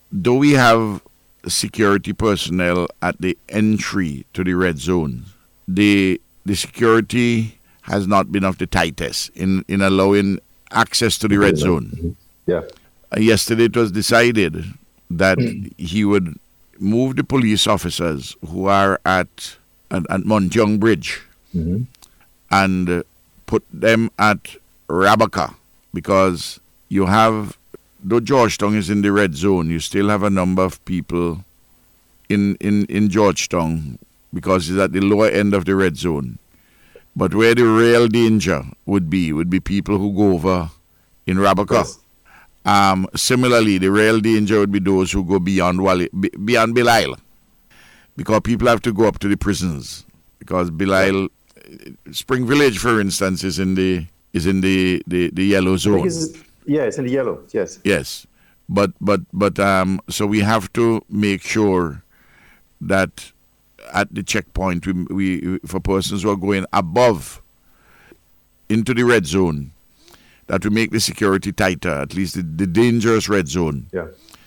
do we have security personnel at the entry to the red zone? The security has not been of the tightest in allowing access to the red zone. Yeah. Yesterday it was decided that he would move the police officers who are at Montjong Bridge and put them at Rabaka, because you have, though Georgetown is in the red zone, you still have a number of people in Georgetown because it's at the lower end of the red zone. But where the real danger would be people who go over in Rabaka. Yes. Similarly, the real danger would be those who go beyond beyond Belial, because people have to go up to the prisons. Because Belial, Spring Village, for instance, is in the yellow zone. It's in the yellow. Yes. Yes, but so we have to make sure that at the checkpoint, we for persons who are going above into the red zone, that we make the security tighter, at least the dangerous red zone. Yeah.